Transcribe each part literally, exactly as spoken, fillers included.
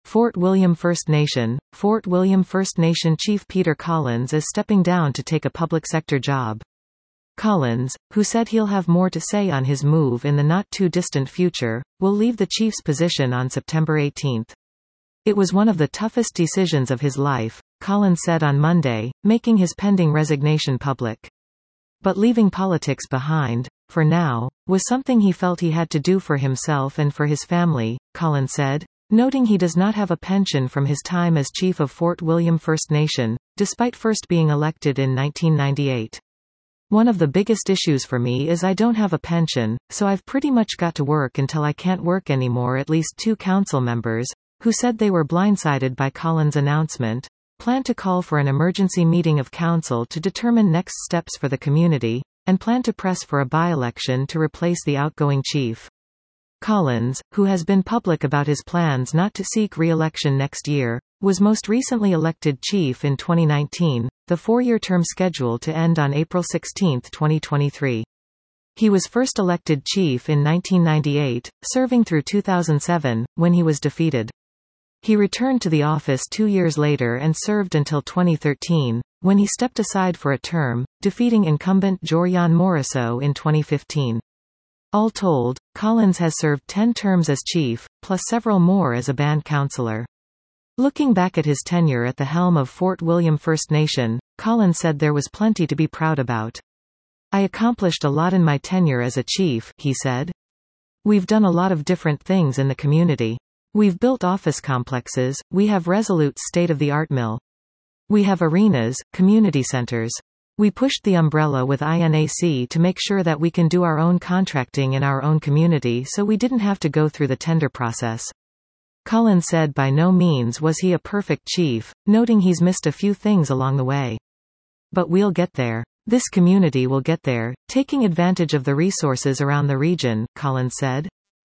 Fort William First Nation. Fort William First Nation Chief Peter Collins is stepping down to take a public sector job. Collins, who said he'll have more to say on his move in the not-too-distant future, will leave the chief's position on September eighteenth. It was one of the toughest decisions of his life, Collins said on Monday, making his pending resignation public. But leaving politics behind, for now, was something he felt he had to do for himself and for his family, Collins said, noting he does not have a pension from his time as chief of Fort William First Nation, despite first being elected in nineteen ninety-eight. One of the biggest issues for me is I don't have a pension, so I've pretty much got to work until I can't work anymore. At least two council members, who said they were blindsided by Collins' announcement, plan to call for an emergency meeting of council to determine next steps for the community, and plan to press for a by-election to replace the outgoing chief. Collins, who has been public about his plans not to seek re-election next year, was most recently elected chief in twenty nineteen, the four-year term scheduled to end on April sixteenth, twenty twenty-three. He was first elected chief in nineteen ninety-eight, serving through two thousand seven, when he was defeated. He returned to the office two years later and served until twenty thirteen, when he stepped aside for a term, defeating incumbent Jorian Morrisseau in twenty fifteen. All told, Collins has served ten terms as chief, plus several more as a band councillor. Looking back at his tenure at the helm of Fort William First Nation, Collins said there was plenty to be proud about. I accomplished a lot in my tenure as a chief, he said. We've done a lot of different things in the community. We've built office complexes, we have Resolute's state-of-the-art mill. We have arenas, community centers. We pushed the umbrella with I N A C to make sure that we can do our own contracting in our own community so we didn't have to go through the tender process. Collins said by no means was he a perfect chief, noting he's missed a few things along the way. But we'll get there. This community will get there, taking advantage of the resources around the region, Collins said.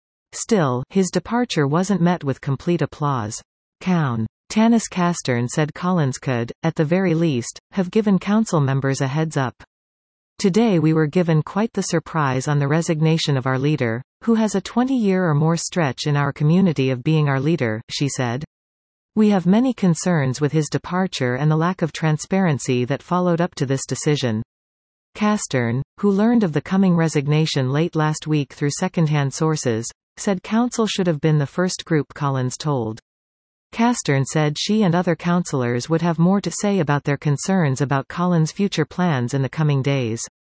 Still, his departure wasn't met with complete applause. Cown. Tanis Castern said Collins could, at the very least, have given council members a heads up. Today we were given quite the surprise on the resignation of our leader, who has a twenty-year or more stretch in our community of being our leader, she said. We have many concerns with his departure and the lack of transparency that followed up to this decision. Castern, who learned of the coming resignation late last week through second-hand sources, said council should have been the first group Collins told. Castern said she and other councillors would have more to say about their concerns about Collins' future plans in the coming days.